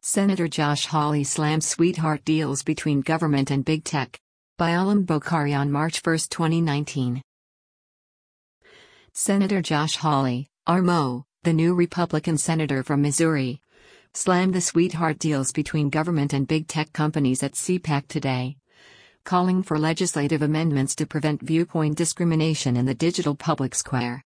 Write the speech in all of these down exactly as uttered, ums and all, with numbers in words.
Senator Josh Hawley slams sweetheart deals between government and big tech. By Alam Bokhari on March first, twenty nineteen. Senator Josh Hawley, R M O, the new Republican senator from Missouri, slammed the sweetheart deals between government and big tech companies at CPAC today, calling for legislative amendments to prevent viewpoint discrimination in the digital public square.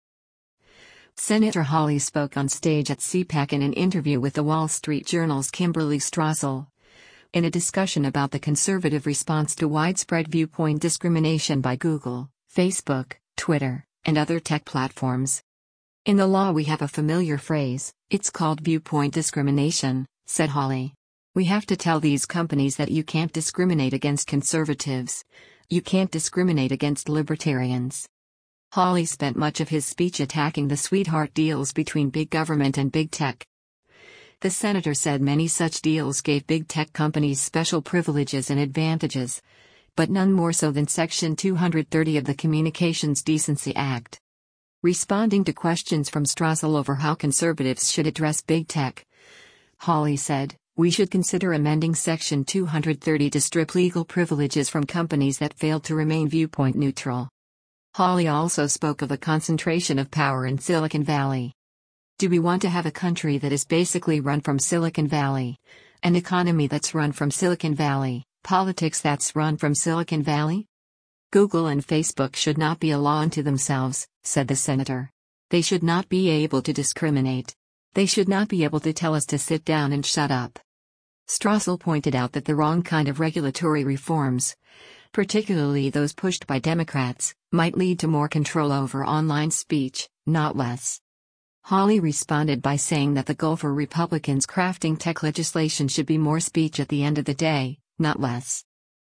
Senator Hawley spoke on stage at CPAC in an interview with The Wall Street Journal's Kimberly Strassel, in a discussion about the conservative response to widespread viewpoint discrimination by Google, Facebook, Twitter, and other tech platforms. In the law we have a familiar phrase, it's called viewpoint discrimination, said Hawley. We have to tell these companies that you can't discriminate against conservatives. You can't discriminate against libertarians. Hawley spent much of his speech attacking the sweetheart deals between big government and big tech. The senator said many such deals gave big tech companies special privileges and advantages, but none more so than Section two hundred thirty of the Communications Decency Act. Responding to questions from Strassel over how conservatives should address big tech, Hawley said, "We should consider amending Section two hundred thirty to strip legal privileges from companies that failed to remain viewpoint neutral." Hawley also spoke of a concentration of power in Silicon Valley. Do we want to have a country that is basically run from Silicon Valley? An economy that's run from Silicon Valley? Politics that's run from Silicon Valley? Google and Facebook should not be a law unto themselves, said the senator. They should not be able to discriminate. They should not be able to tell us to sit down and shut up. Strassel pointed out that the wrong kind of regulatory reforms, particularly those pushed by Democrats, might lead to more control over online speech, not less. Hawley responded by saying that the goal for Republicans crafting tech legislation should be more speech at the end of the day, not less.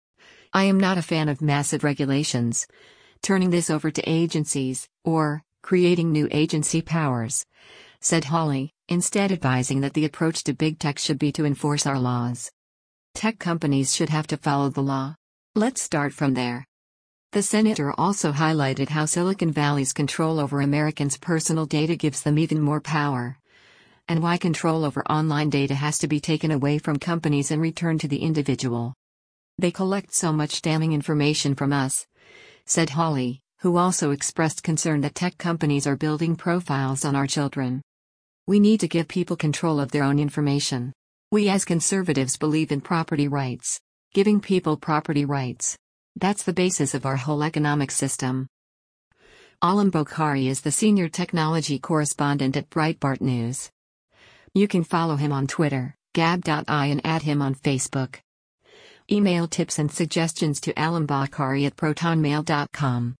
I am not a fan of massive regulations, turning this over to agencies, or creating new agency powers, said Hawley, instead advising that the approach to big tech should be to enforce our laws. Tech companies should have to follow the law. Let's start from there. The senator also highlighted how Silicon Valley's control over Americans' personal data gives them even more power, and why control over online data has to be taken away from companies and returned to the individual. They collect so much damning information from us, said Hawley, who also expressed concern that tech companies are building profiles on our children. We need to give people control of their own information. We as conservatives believe in property rights. Giving people property rights. That's the basis of our whole economic system. Alam Bokhari is the senior technology correspondent at Breitbart News. You can follow him on Twitter, gab dot I, and add him on Facebook. Email tips and suggestions to alambokhari at protonmail dot com.